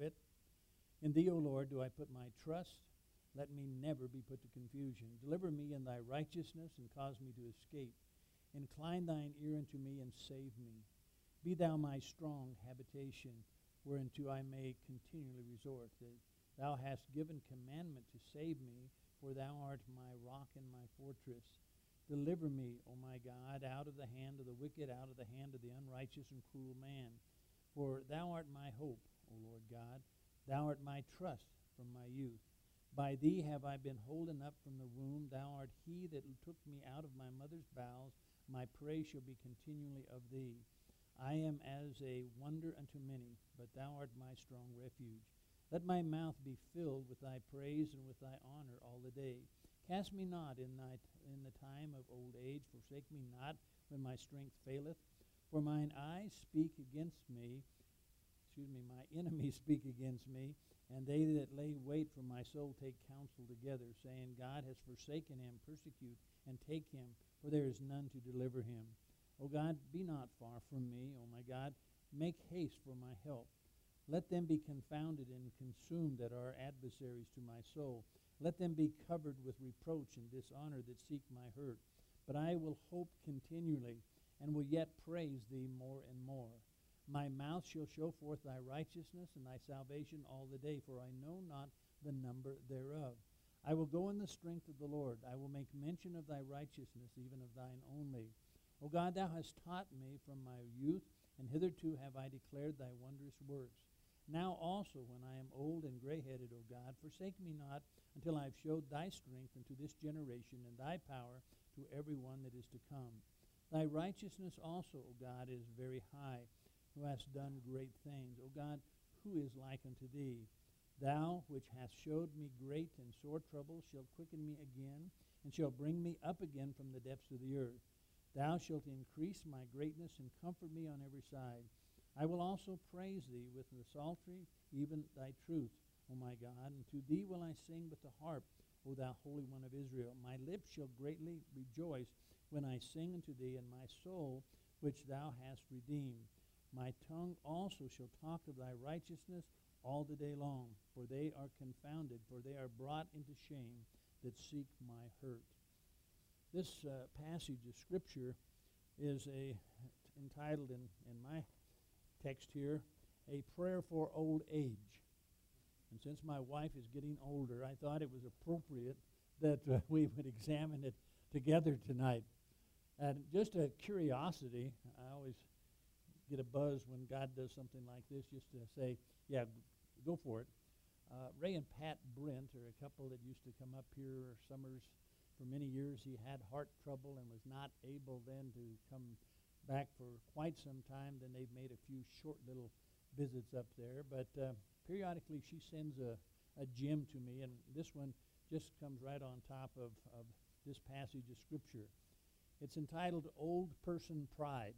bit. In thee, O Lord, do I put my trust. Let me never be put to confusion. Deliver me in thy righteousness and cause me to escape. Incline thine ear unto me and save me. Be thou my strong habitation, whereunto I may continually resort. That thou hast given commandment to save me, for thou art my rock and my fortress. Deliver me, O my God, out of the hand of the wicked, out of the hand of the unrighteous and cruel man. For thou art my hope, O Lord God. Thou art my trust from my youth. By thee have I been holden up from the womb. Thou art he that took me out of my mother's bowels. My praise shall be continually of thee. I am as a wonder unto many, but thou art my strong refuge. Let my mouth be filled with thy praise and with thy honor all the day. Cast me not in the time of old age. Forsake me not when my strength faileth. For mine eyes speak against me. My enemies speak against me, and they that lay wait for my soul take counsel together, saying, God has forsaken him. Persecute and take him, for there is none to deliver him. O God, be not far from me. O my God, make haste for my help. Let them be confounded and consumed that are adversaries to my soul. Let them be covered with reproach and dishonor that seek my hurt. But I will hope continually, and will yet praise thee more and more. My mouth shall show forth thy righteousness and thy salvation all the day, for I know not the number thereof. I will go in the strength of the Lord. I will make mention of thy righteousness, even of thine only. O God, thou hast taught me from my youth, and hitherto have I declared thy wondrous works. Now also, when I am old and gray-headed, O God, forsake me not until I have showed thy strength unto this generation, and thy power to every one that is to come. Thy righteousness also, O God, is very high, who hast done great things. O God, who is like unto thee? Thou, which hast showed me great and sore trouble, shalt quicken me again, and shalt bring me up again from the depths of the earth. Thou shalt increase my greatness and comfort me on every side. I will also praise thee with the psaltery, even thy truth, O my God. And to thee will I sing with the harp, O thou Holy One of Israel. My lips shall greatly rejoice when I sing unto thee, and my soul, which thou hast redeemed. My tongue also shall talk of thy righteousness all the day long, for they are confounded, for they are brought into shame that seek my hurt. This passage of Scripture is entitled in my text here, A Prayer for Old Age. And since my wife is getting older, I thought it was appropriate that we would examine it together tonight. And just a curiosity, I always get a buzz when God does something like this, just to say, yeah, go for it. Ray and Pat Brent are a couple that used to come up here summers for many years. He had heart trouble and was not able then to come back for quite some time. Then they've made a few short little visits up there. But periodically she sends a gem to me, and this one just comes right on top of this passage of Scripture. It's entitled Old Person Pride.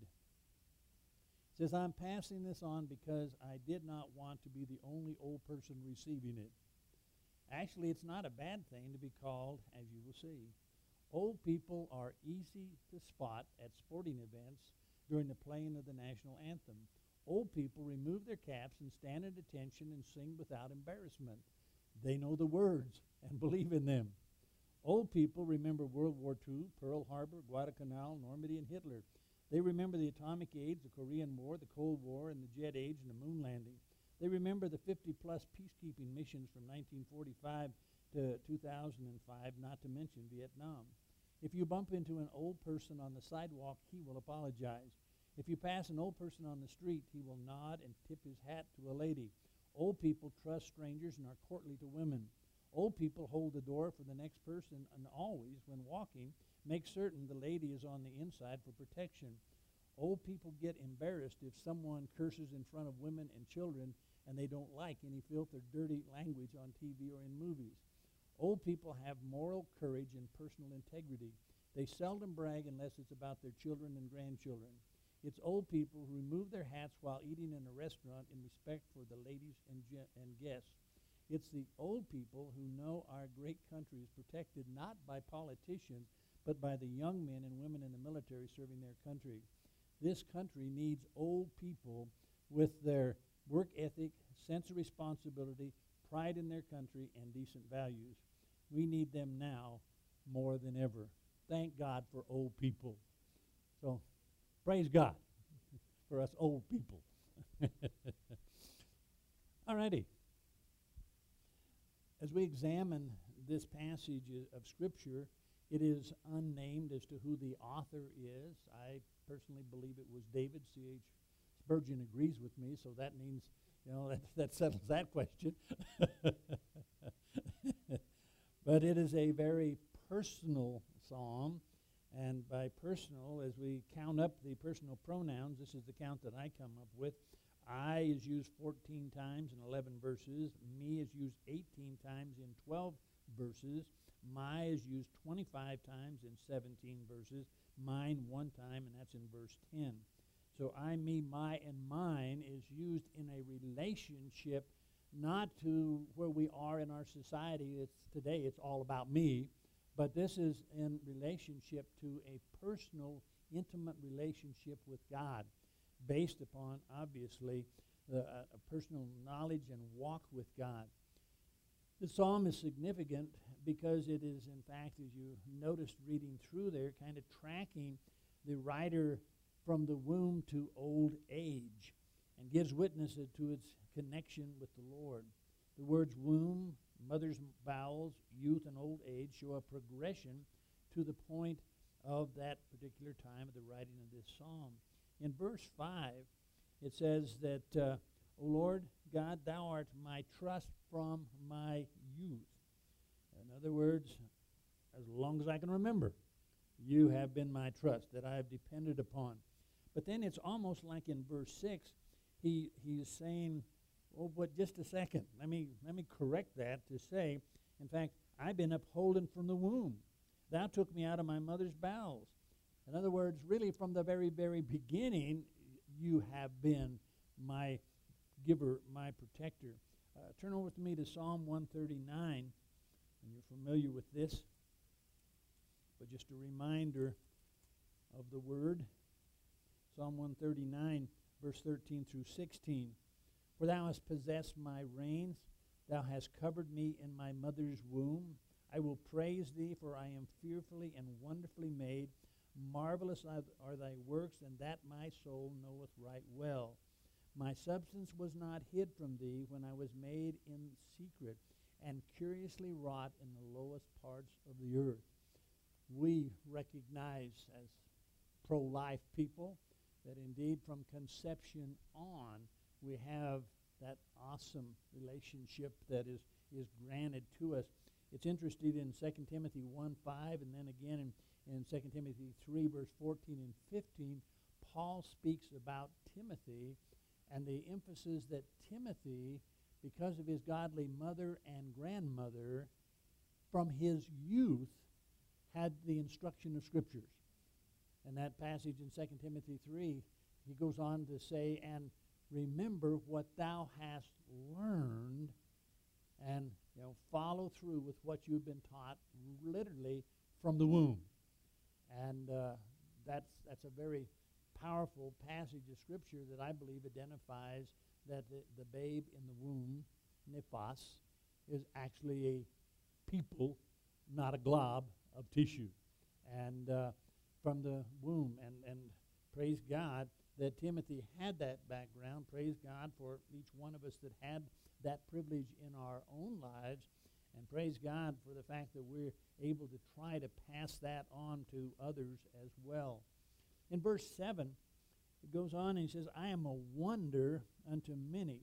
It says, I'm passing this on because I did not want to be the only old person receiving it. Actually, it's not a bad thing to be called, as you will see. Old people are easy to spot at sporting events during the playing of the national anthem. Old people remove their caps and stand at attention and sing without embarrassment. They know the words and believe in them. Old people remember World War II, Pearl Harbor, Guadalcanal, Normandy, and Hitler. They remember the atomic age, the Korean War, the Cold War, and the jet age and the moon landing. They remember the 50-plus peacekeeping missions from 1945 to 2005, not to mention Vietnam. If you bump into an old person on the sidewalk, he will apologize. If you pass an old person on the street, he will nod and tip his hat to a lady. Old people trust strangers and are courtly to women. Old people hold the door for the next person and always, when walking, make certain the lady is on the inside for protection. Old people get embarrassed if someone curses in front of women and children and they don't like any filth or dirty language on TV or in movies. Old people have moral courage and personal integrity. They seldom brag unless it's about their children and grandchildren. It's old people who remove their hats while eating in a restaurant in respect for the ladies and guests. It's the old people who know our great country is protected not by politicians, but by the young men and women in the military serving their country. This country needs old people with their work ethic, sense of responsibility, pride in their country, and decent values. We need them now more than ever. Thank God for old people. So, praise God for us old people. All righty. As we examine this passage of Scripture, it is unnamed as to who the author is. I personally believe it was David. C.H. Spurgeon agrees with me, so that means, that settles that question. But it is a very personal psalm, and by personal, as we count up the personal pronouns, this is the count that I come up with. I is used 14 times in 11 verses. Me is used 18 times in 12 verses. My is used 25 times in 17 verses. Mine one time, and that's in verse 10. So I, me, my, and mine is used in a relationship, not to where we are in our society. Today it's all about me, but this is in relationship to a personal, intimate relationship with God, based upon, obviously, a personal knowledge and walk with God. The psalm is significant because it is, in fact, as you noticed reading through there, kind of tracking the writer from the womb to old age and gives witness to its connection with the Lord. The words womb, mother's bowels, youth, and old age show a progression to the point of that particular time of the writing of this psalm. In verse 5, it says that, O Lord God, thou art my trust from my youth. In other words, as long as I can remember, you have been my trust that I have depended upon. But then it's almost like in verse 6, he is saying, oh, but just a second. Let me correct that to say, in fact, I've been upholden from the womb. Thou took me out of my mother's bowels. In other words, really from the very, very beginning, you have been my giver, my protector. Turn over to me to Psalm 139, and you're familiar with this, but just a reminder of the word. Psalm 139, verse 13 through 16. For thou hast possessed my reins, thou hast covered me in my mother's womb. I will praise thee, for I am fearfully and wonderfully made. Marvelous are thy works, and that my soul knoweth right well. My substance was not hid from thee when I was made in secret, and curiously wrought in the lowest parts of the earth. We recognize as pro-life people that indeed from conception on we have that awesome relationship that is granted to us. It's interesting in 2 Timothy 1:5 and then again in 2 Timothy 3, verse 14 and 15, Paul speaks about Timothy and the emphasis that Timothy, because of his godly mother and grandmother, from his youth had the instruction of Scriptures. And that passage in 2 Timothy 3, he goes on to say, and remember what thou hast learned, and follow through with what you've been taught, literally from the womb. And that's a very powerful passage of Scripture that I believe identifies that the babe in the womb, nephos, is actually a people, not a glob of tissue. And from the womb, and praise God that Timothy had that background. Praise God for each one of us that had that privilege in our own lives. And praise God for the fact that we're able to try to pass that on to others as well. In verse 7, it goes on and he says, I am a wonder unto many.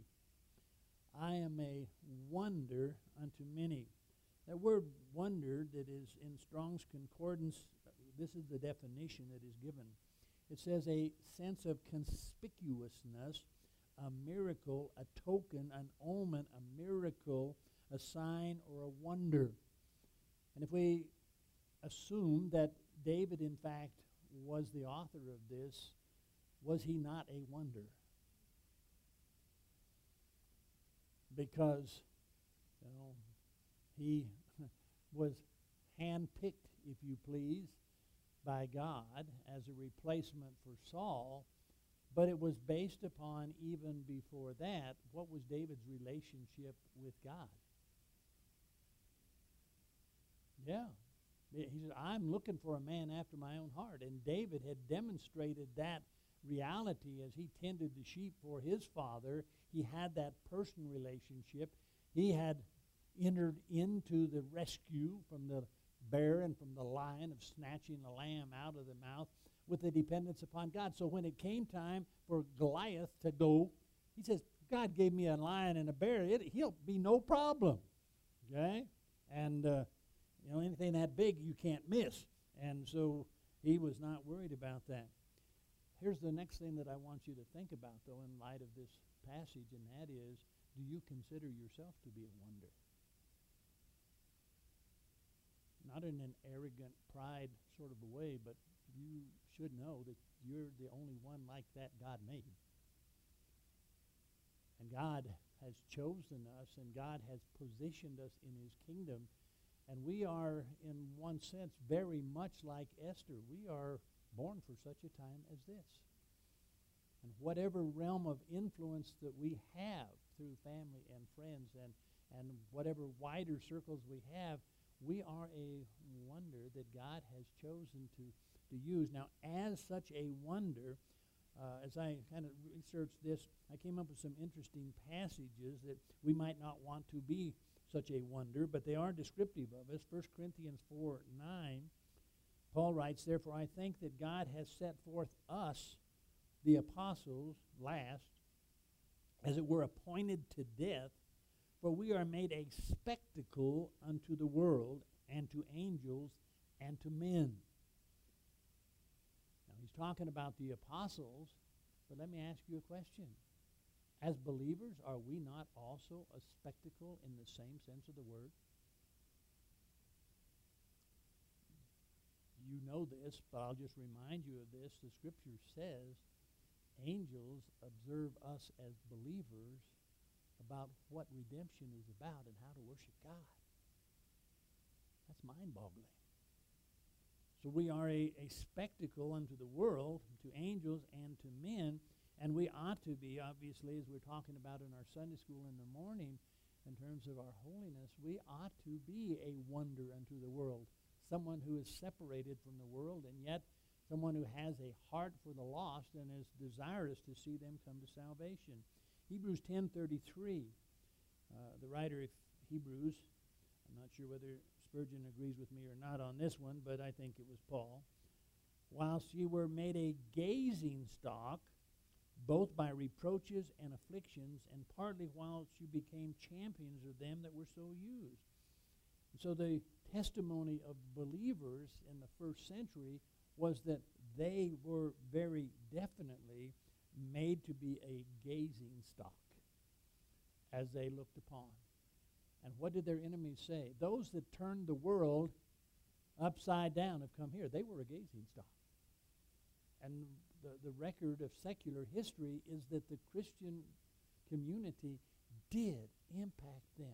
I am a wonder unto many. That word wonder that is in Strong's Concordance, this is the definition that is given. It says a sense of conspicuousness, a miracle, a token, an omen, a miracle, a sign, or a wonder. And if we assume that David, in fact, was the author of this, was he not a wonder? Because, he was handpicked, if you please, by God as a replacement for Saul But it was based upon, even before that, what was David's relationship with God? Yeah. He said, I'm looking for a man after my own heart. And David had demonstrated that reality as he tended the sheep for his father. He had that personal relationship. He had entered into the rescue from the bear and from the lion of snatching the lamb out of the mouth with a dependence upon God. So when it came time for Goliath to go, he says, God gave me a lion and a bear. He'll be no problem. Okay? And, anything that big you can't miss. And so he was not worried about that. Here's the next thing that I want you to think about, though, in light of this passage, and that is, do you consider yourself to be a wonder? Not in an arrogant pride sort of a way, but you should know that you're the only one like that God made. And God has chosen us, and God has positioned us in his kingdom. And we are, in one sense, very much like Esther. We are born for such a time as this. And whatever realm of influence that we have through family and friends and whatever wider circles we have, we are a wonder that God has chosen to use. Now, as such a wonder, as I kind of researched this, I came up with some interesting passages that we might not want to be such a wonder, but they are descriptive of us. 1 Corinthians 4:9, Paul writes, therefore I think that God has set forth us, the apostles, last, as it were appointed to death, for we are made a spectacle unto the world, and to angels, and to men. Now he's talking about the apostles, but let me ask you a question. As believers, are we not also a spectacle in the same sense of the word? You know this, but I'll just remind you of this. The Scripture says angels observe us as believers about what redemption is about and how to worship God. That's mind-boggling. So we are a spectacle unto the world, to angels, and to men. And we ought to be, obviously, as we're talking about in our Sunday school in the morning, in terms of our holiness, we ought to be a wonder unto the world. Someone who is separated from the world, and yet someone who has a heart for the lost and is desirous to see them come to salvation. Hebrews 10:33, the writer of Hebrews, I'm not sure whether Spurgeon agrees with me or not on this one, but I think it was Paul. Whilst you were made a gazing stock, both by reproaches and afflictions, and partly whilst you became champions of them that were so used. And so the testimony of believers in the first century was that they were very definitely made to be a gazing stock as they looked upon. And what did their enemies say? Those that turned the world upside down have come here. They were a gazing stock. And the record of secular history is that the Christian community did impact them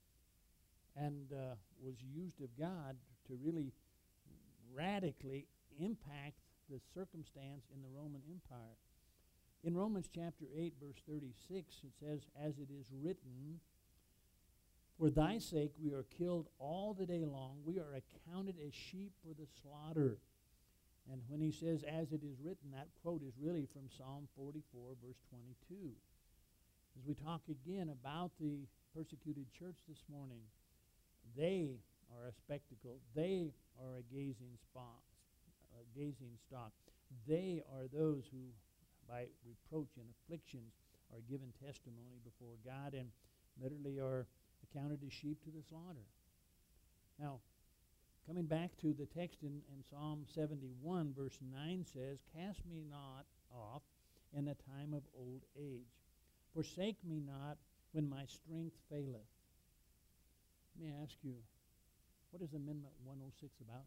and was used of God to really radically impact the circumstance in the Roman Empire. In Romans chapter 8, verse 36, it says, as it is written, for thy sake we are killed all the day long. We are accounted as sheep for the slaughter. And when he says, as it is written, that quote is really from Psalm 44, verse 22. As we talk again about the persecuted church this morning, they are a spectacle. They are a gazing stock. They are those who, by reproach and afflictions, are given testimony before God and literally are accounted as sheep to the slaughter. Now, coming back to the text in Psalm 71, verse 9 says, cast me not off in the time of old age. Forsake me not when my strength faileth. Let me ask you, what is Amendment 106 about?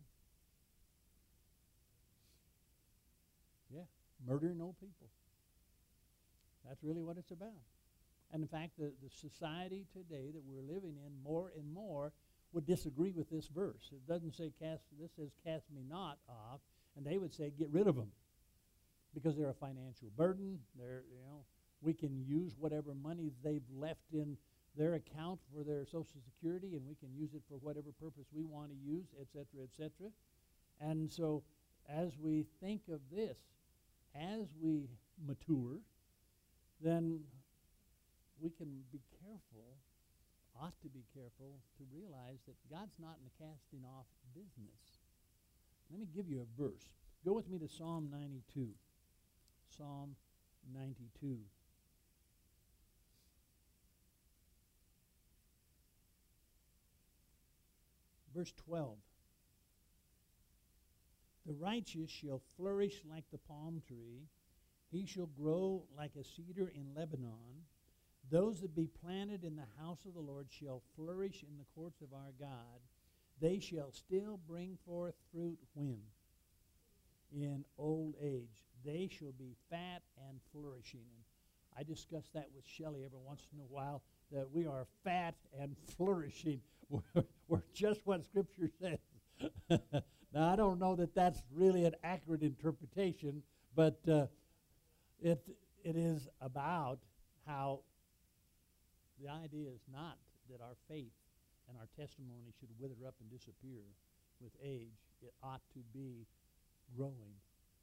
Yeah, murder no people. That's really what it's about. And in fact, the society today that we're living in more and more would disagree with this verse. It doesn't say this says cast me not off, and they would say get rid of them. because they're a financial burden. We can use whatever money they've left in their account for their Social Security, and we can use it for whatever purpose we want to use, et cetera, et cetera. And so as we think of this, as we mature, then we can be careful, ought to be careful, to realize that God's not in the casting off business. Let me give you a verse. Go with me to Psalm 92. Psalm 92. Verse 12. The righteous shall flourish like the palm tree. He shall grow like a cedar in Lebanon. Those that be planted in the house of the Lord shall flourish in the courts of our God. They shall still bring forth fruit when? In old age. They shall be fat and flourishing. And I discuss that with Shelley every once in a while, that we are fat and flourishing. We're just what Scripture says. Now, I don't know that that's really an accurate interpretation, but it is about how the idea is not that our faith and our testimony should wither up and disappear with age. It ought to be growing.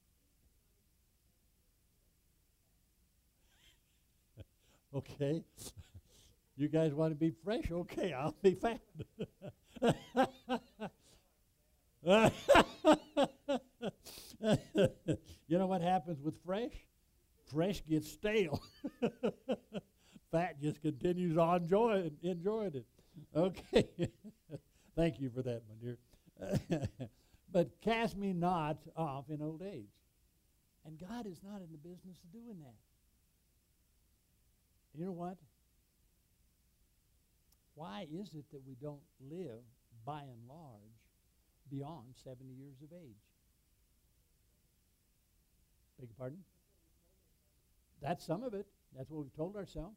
Okay. You guys want to be fresh? Okay, I'll be fat. You know what happens with fresh? Fresh gets stale. Fat just continues on enjoying it. Okay. Thank you for that, my dear. But cast me not off in old age. And God is not in the business of doing that. You know what? Why is it that we don't live, by and large, beyond 70 years of age? Beg your pardon? That's some of it. That's what we've told ourselves.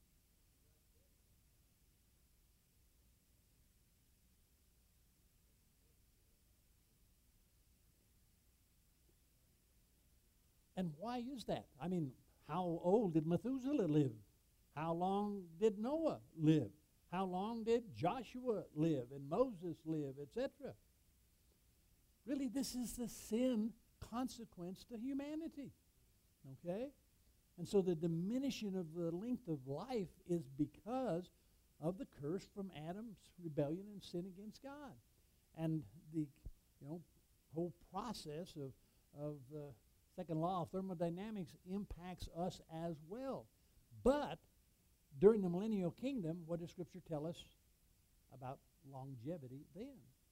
And why is that? I mean, how old did Methuselah live? How long did Noah live? How long did Joshua live and Moses live, etc.? Really, this is the sin consequence to humanity. Okay? And so the diminishing of the length of life is because of the curse from Adam's rebellion and sin against God. And the whole process of the second law of thermodynamics impacts us as well. But during the millennial kingdom, what does Scripture tell us about longevity then?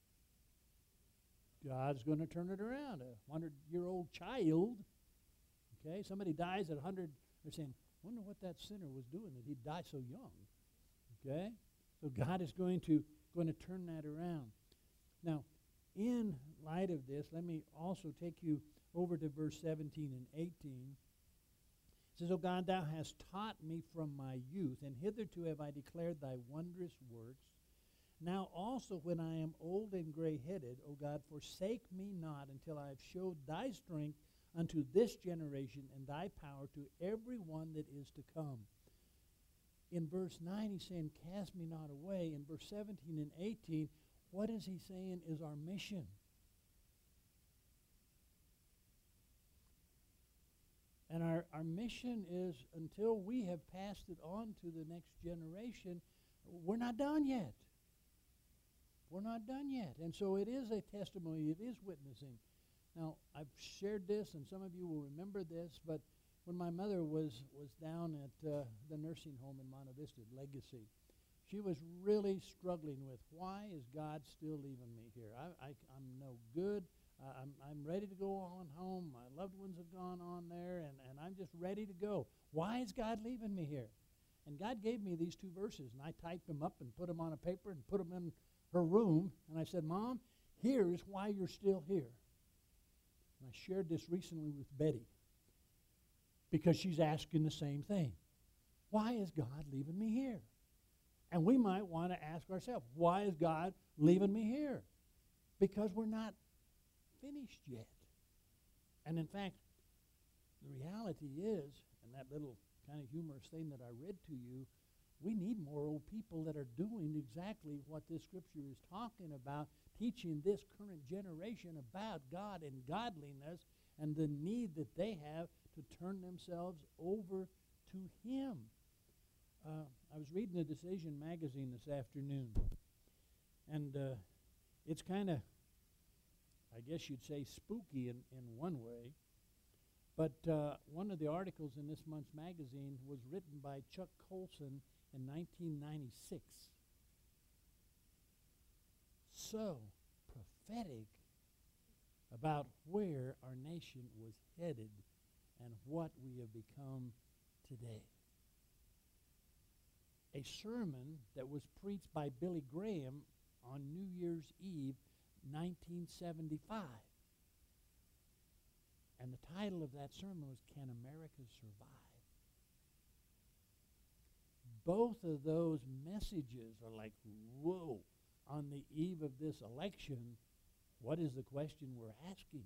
God's going to turn it around. A 100-year-old child, okay, somebody dies at 100, they're saying, wonder what that sinner was doing that he died so young, okay? So God is going to turn that around. Now, in light of this, let me also take you over to verse 17 and 18. It says, O God, thou hast taught me from my youth, and hitherto have I declared thy wondrous works. Now also when I am old and gray-headed, O God, forsake me not until I have showed thy strength unto this generation and thy power to every one that is to come. In verse 9 he's saying, cast me not away. In verse 17 and 18, what is he saying is our mission? And our mission is, until we have passed it on to the next generation, we're not done yet. We're not done yet. And so it is a testimony. It is witnessing. Now, I've shared this, and some of you will remember this, but when my mother was down at the nursing home in Monte Vista, Legacy, she was really struggling with, why is God still leaving me here? I'm no good. I'm ready to go on home. My loved ones have gone on there, and I'm just ready to go. Why is God leaving me here? And God gave me these two verses, and I typed them up and put them on a paper and put them in her room. And I said, Mom, here is why you're still here. And I shared this recently with Betty because she's asking the same thing. Why is God leaving me here? And we might want to ask ourselves, why is God leaving me here? Because we're not finished yet. And in fact, The reality is, and that little kind of humorous thing that I read to you, we need more old people that are doing exactly what this scripture is talking about, teaching this current generation about God and godliness and the need that they have to turn themselves over to Him. I was reading the Decision magazine this afternoon, and it's kind of, I guess you'd say, spooky in one way. But one of the articles in this month's magazine was written by Chuck Colson in 1996. So prophetic about where our nation was headed and what we have become today. A sermon that was preached by Billy Graham on New Year's Eve, 1975. And the title of that sermon was, Can America Survive? Both of those messages are like, whoa, on the eve of this election, what is the question we're asking?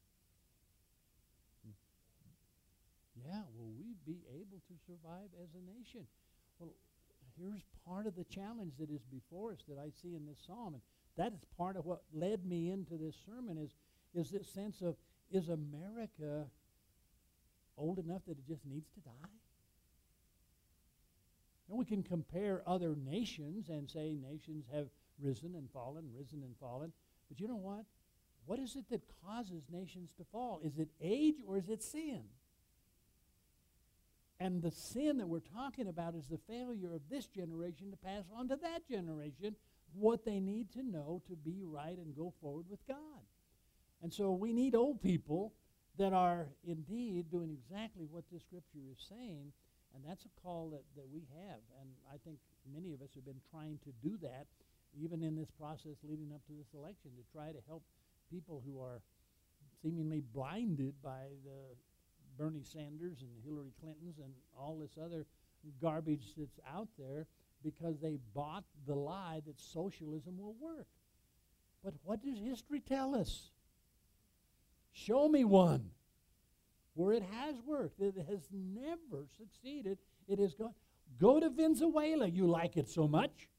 Yeah, will we be able to survive as a nation? Well, here's part of the challenge that is before us that I see in this psalm. And that is part of what led me into this sermon is this sense of, is America old enough that it just needs to die? And we can compare other nations and say nations have risen and fallen. But you know what? What is it that causes nations to fall? Is it age or is it sin? And the sin that we're talking about is the failure of this generation to pass on to that generation what they need to know to be right and go forward with God. And so we need old people that are indeed doing exactly what this scripture is saying, and that's a call that we have. And I think many of us have been trying to do that, even in this process leading up to this election, to try to help people who are seemingly blinded by the Bernie Sanders and Hillary Clintons and all this other garbage that's out there because they bought the lie that socialism will work. But what does history tell us? Show me one where it has worked. It has never succeeded. It has gone. Go to Venezuela. You like it so much.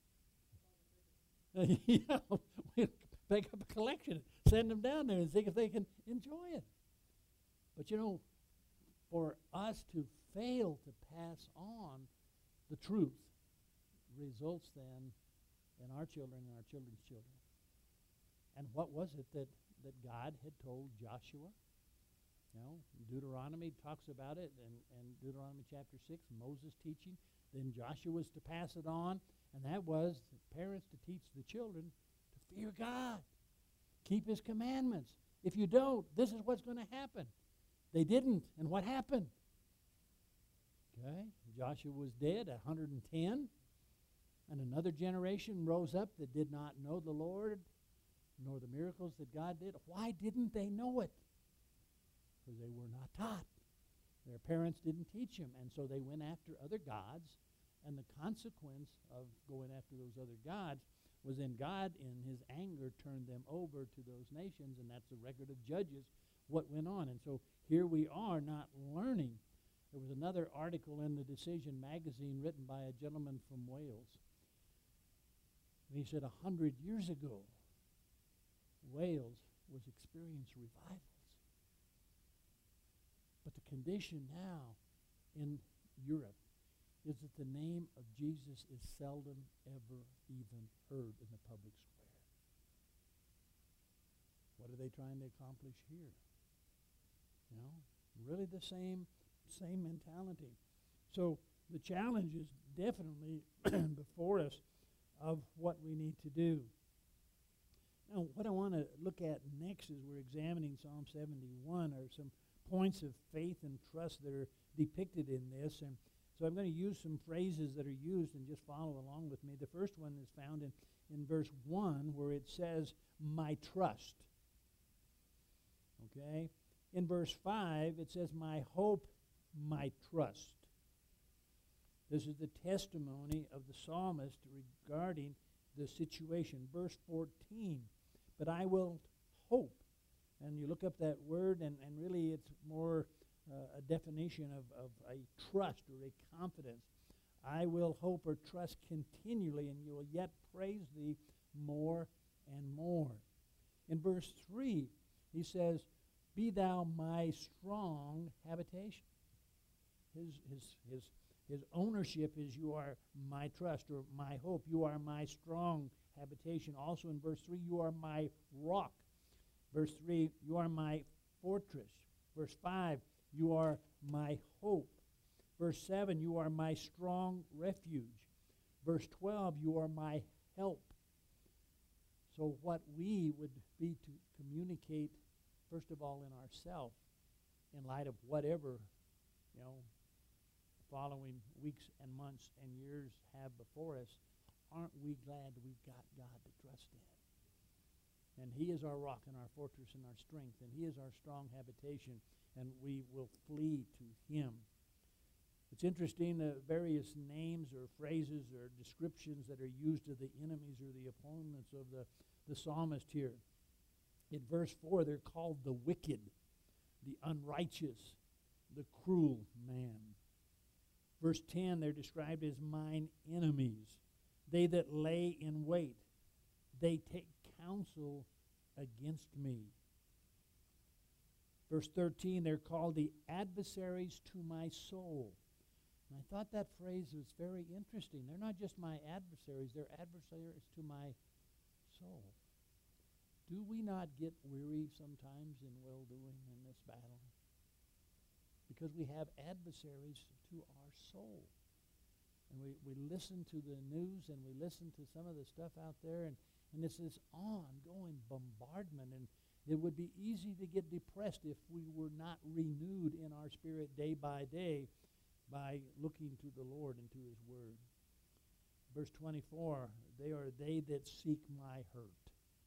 Yeah, we'll pick up a collection, send them down there and see if they can enjoy it. But you know, for us to fail to pass on the truth results then in our children and our children's children. And what was it that God had told Joshua? You know, Deuteronomy talks about it, and Deuteronomy chapter 6, Moses teaching. Then Joshua was to pass it on, and that was the parents to teach the children to fear God, keep His commandments. If you don't, this is what's going to happen. They didn't, and what happened? Okay, Joshua was dead at 110, and another generation rose up that did not know the Lord, nor the miracles that God did. Why didn't they know it? Because they were not taught. Their parents didn't teach them, and so they went after other gods, and the consequence of going after those other gods was then God, in His anger, turned them over to those nations, and that's the record of Judges, what went on. And so here we are not learning. There was another article in the Decision magazine written by a gentleman from Wales. And he said 100 years ago, Wales was experiencing revivals. But the condition now in Europe is that the name of Jesus is seldom ever even heard in the public square. What are they trying to accomplish here? You know, really the same mentality. So the challenge is definitely before us of what we need to do. Now, what I want to look at next as we're examining Psalm 71 are some points of faith and trust that are depicted in this. And so I'm going to use some phrases that are used and just follow along with me. The first one is found in verse 1 where it says, my trust. Okay? In verse 5, it says, my hope, my trust. This is the testimony of the psalmist regarding the situation. Verse 14, but I will hope. And you look up that word, and really it's more a definition of a trust or a confidence. I will hope or trust continually, and you will yet praise thee more and more. In verse 3, he says, be thou my strong habitation. His ownership is you are my trust or my hope. You are my strong habitation. Also in verse 3, you are my rock. Verse 3, you are my fortress. Verse 5, you are my hope. Verse 7, you are my strong refuge. Verse 12, you are my help. So what we would be to communicate, first of all, in ourselves, in light of whatever, following weeks and months and years have before us, aren't we glad we've got God to trust in? And he is our rock and our fortress and our strength, and he is our strong habitation, and we will flee to him. It's interesting, the various names or phrases or descriptions that are used of the enemies or the opponents of the psalmist here. In verse 4, they're called the wicked, the unrighteous, the cruel man. Verse 10, they're described as mine enemies, they that lay in wait. They take counsel against me. Verse 13, they're called the adversaries to my soul. And I thought that phrase was very interesting. They're not just my adversaries, they're adversaries to my soul. Do we not get weary sometimes in well-doing in this battle? Because we have adversaries to our soul. And we listen to the news and we listen to some of the stuff out there, and it's this ongoing bombardment, and it would be easy to get depressed if we were not renewed in our spirit day by day by looking to the Lord and to his word. Verse 24, they are they that seek my hurt.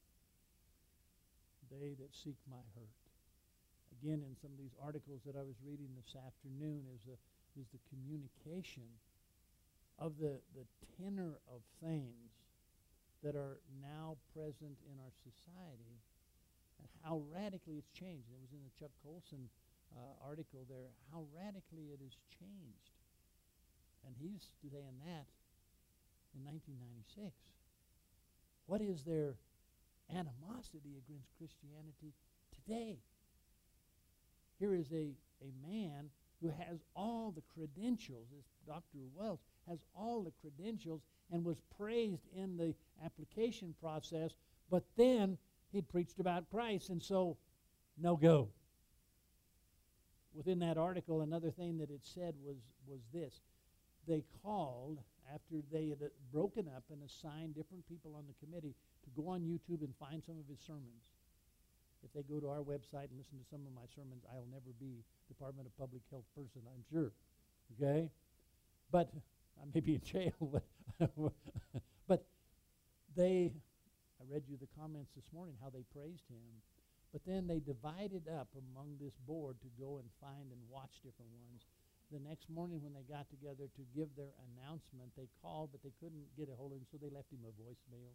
They that seek my hurt. Again, in some of these articles that I was reading this afternoon is the communication of the tenor of things that are now present in our society and how radically it's changed. It was in the Chuck Colson article there, how radically it has changed. And he's saying that in 1996. What is their animosity against Christianity today? Here is a man who has all the credentials, this Dr. Welch has all the credentials and was praised in the application process, but then he preached about Christ, and so no go. Within that article, another thing that it said was this. They called, after they had broken up and assigned different people on the committee, to go on YouTube and find some of his sermons. If they go to our website and listen to some of my sermons, I'll never be Department of Public Health person, I'm sure. Okay? But I may be in jail, but I read you the comments this morning, how they praised him. But then they divided up among this board to go and find and watch different ones. The next morning when they got together to give their announcement, they called, but they couldn't get a hold of him, so they left him a voicemail.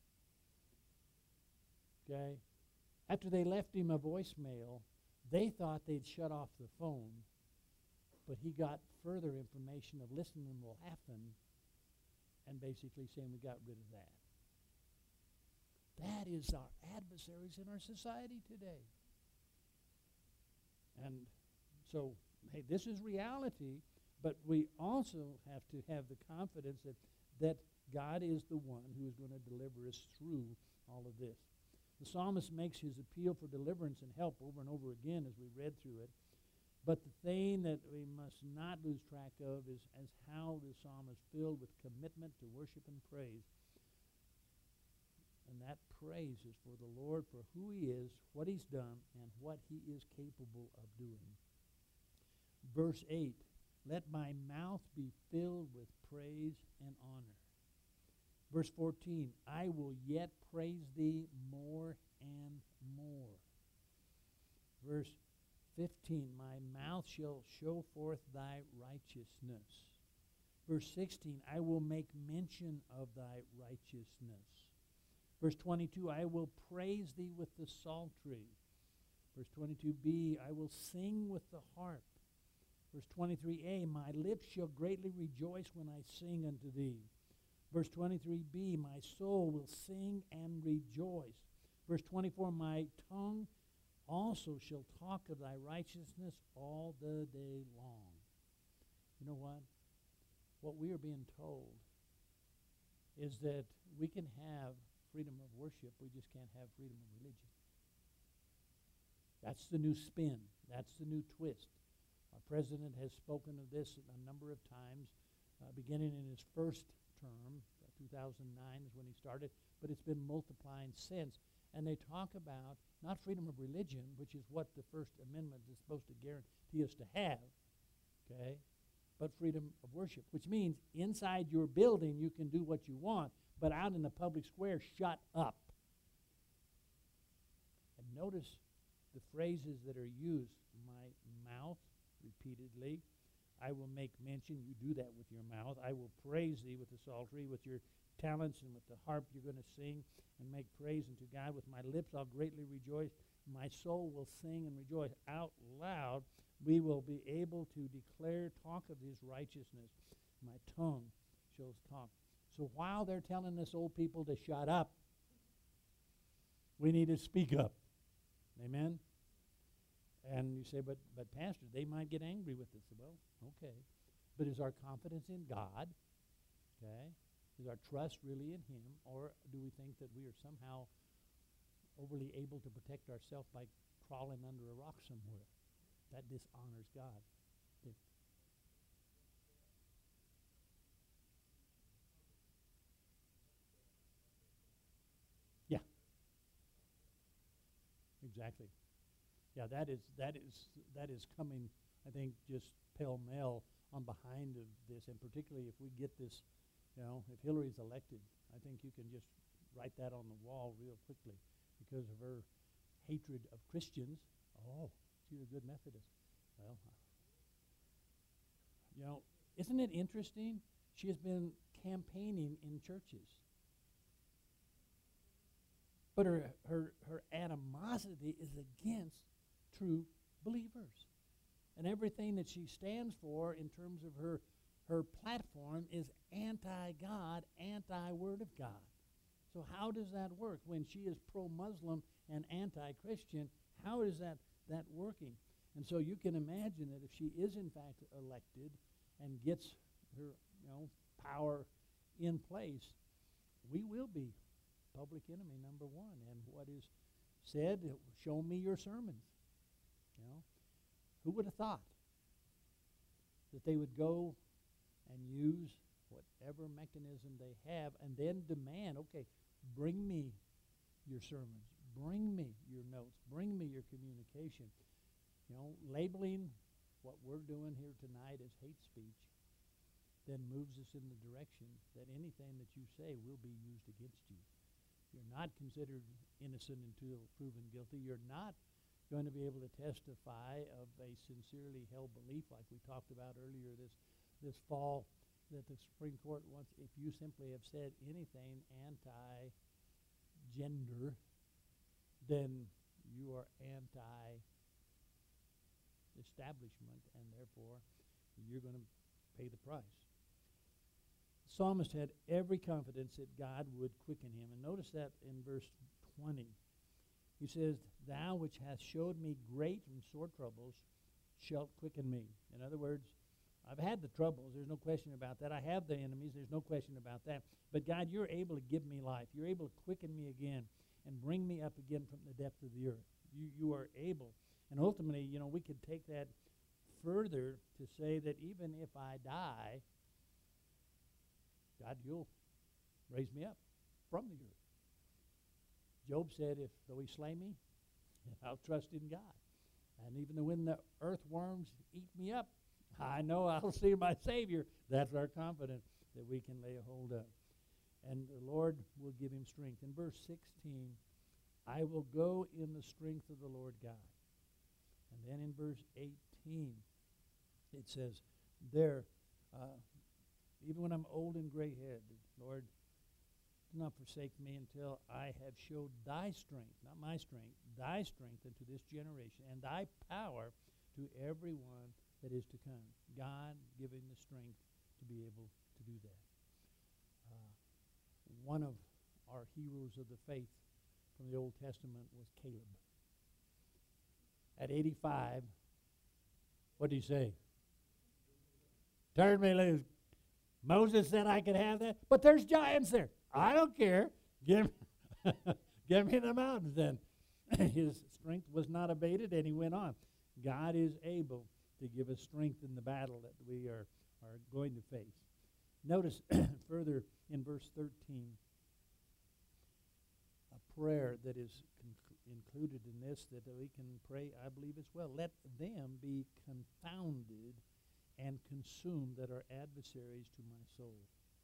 Okay? After they left him a voicemail, they thought they'd shut off the phone, but he got further information of listening will happen and basically saying we got rid of that. That is our adversaries in our society today. And so, hey, this is reality, but we also have to have the confidence that God is the one who is going to deliver us through all of this. The psalmist makes his appeal for deliverance and help over and over again as we read through it. But the thing that we must not lose track of is how the psalm is filled with commitment to worship and praise. And that praise is for the Lord, for who he is, what he's done, and what he is capable of doing. Verse 8, let my mouth be filled with praise and honor. Verse 14, I will yet praise thee more and more. Verse 15, my mouth shall show forth thy righteousness. Verse 16, I will make mention of thy righteousness. Verse 22, I will praise thee with the psaltery. Verse 22b, I will sing with the harp. Verse 23a, my lips shall greatly rejoice when I sing unto thee. Verse 23b, my soul will sing and rejoice. Verse 24, my tongue also shall talk of thy righteousness all the day long. You know what? What we are being told is that we can have freedom of worship, we just can't have freedom of religion. That's the new spin. That's the new twist. Our president has spoken of this a number of times, beginning in his first term. 2009 is when he started, but it's been multiplying since. And they talk about not freedom of religion, which is what the First Amendment is supposed to guarantee us to have, okay, but freedom of worship, which means inside your building you can do what you want, but out in the public square, shut up. And notice the phrases that are used. My mouth, repeatedly. I will make mention, you do that with your mouth. I will praise thee with the psaltery, with your talents and with the harp you're going to sing and make praise unto God. With my lips I'll greatly rejoice. My soul will sing and rejoice. Out loud we will be able to declare, talk of his righteousness. My tongue shall talk. So while they're telling us old people to shut up, we need to speak up. Amen? And you say, but Pastor, they might get angry with us. Well, okay. But is our confidence in God? Okay. Is our trust really in him? Or do we think that we are somehow overly able to protect ourselves by crawling under a rock somewhere? That dishonors God. Yeah. Exactly. Yeah, that is coming, I think, just pell-mell on behind of this, and particularly if we get this, if Hillary's elected, I think you can just write that on the wall real quickly because of her hatred of Christians. Oh, she's a good Methodist. Well, isn't it interesting? She has been campaigning in churches. But her animosity is against true believers. And everything that she stands for in terms of her platform is anti-God, anti-Word of God. So how does that work? When she is pro-Muslim and anti-Christian, how is that working? And so you can imagine that if she is in fact elected and gets her power in place, we will be public enemy number one. And what is said, show me your sermons. Who would have thought that they would go and use whatever mechanism they have and then demand, okay, bring me your sermons, bring me your notes, bring me your communication. Labeling what we're doing here tonight as hate speech then moves us in the direction that anything that you say will be used against you. You're not considered innocent until proven guilty. You're not going to be able to testify of a sincerely held belief like we talked about earlier this fall, that the Supreme Court wants, if you simply have said anything anti-gender, then you are anti-establishment, and therefore you're going to pay the price. The psalmist had every confidence that God would quicken him. And notice that in verse 20. He says, thou which hast showed me great and sore troubles shalt quicken me. In other words, I've had the troubles. There's no question about that. I have the enemies. There's no question about that. But God, you're able to give me life. You're able to quicken me again and bring me up again from the depth of the earth. You are able. And ultimately, we could take that further to say that even if I die, God, you'll raise me up from the earth. Job said, if though he slay me, I'll trust in God. And even when the earthworms eat me up, I know I'll see my Savior. That's our confidence that we can lay a hold of. And the Lord will give him strength. In verse 16, I will go in the strength of the Lord God. And then in verse 18, it says, even when I'm old and gray-headed, Lord, do not forsake me until I have showed thy strength, not my strength, thy strength unto this generation, and thy power to everyone that is to come. God giving the strength to be able to do that. One of our heroes of the faith from the Old Testament was Caleb. At 85, what did he say? Turn me loose. Moses said I could have that, but there's giants there. I don't care. Give me the mountains then. His strength was not abated, and he went on. God is able to give us strength in the battle that we are going to face. Notice further in verse 13, a prayer that is included in this that we can pray, I believe, as well. Let them be confounded and consumed that are adversaries to my soul.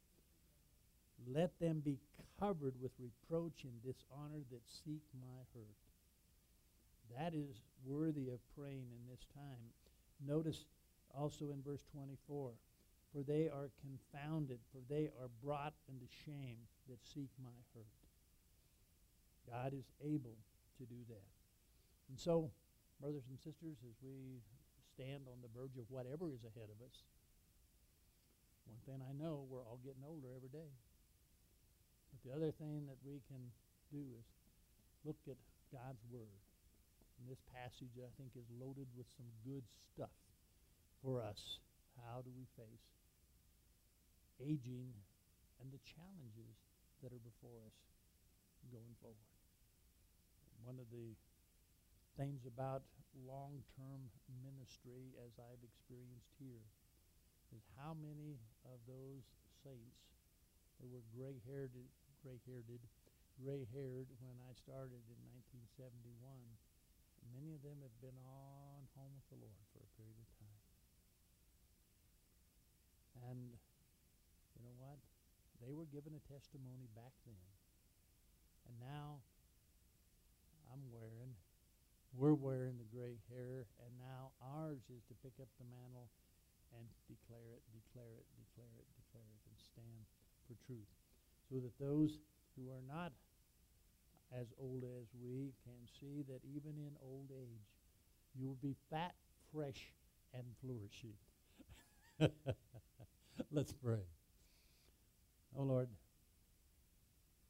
Let them be covered with reproach and dishonor that seek my hurt. That is worthy of praying in this time. Notice also in verse 24, for they are confounded, for they are brought into shame that seek my hurt. God is able to do that. And so, brothers and sisters, as we stand on the verge of whatever is ahead of us, one thing I know, we're all getting older every day. But the other thing that we can do is look at God's Word. And this passage, I think, is loaded with some good stuff for us. How do we face aging and the challenges that are before us going forward? One of the things about long-term ministry, as I've experienced here, is how many of those saints that were gray-haired when I started in 1971, many of them have been on home with the Lord for a period of time. And you know what? They were given a testimony back then. And now we're wearing the gray hair, and now ours is to pick up the mantle and declare it, and stand for truth. So that those who are not as old as we can see that even in old age, you will be fat, fresh, and flourishing. Let's pray. Oh, Lord,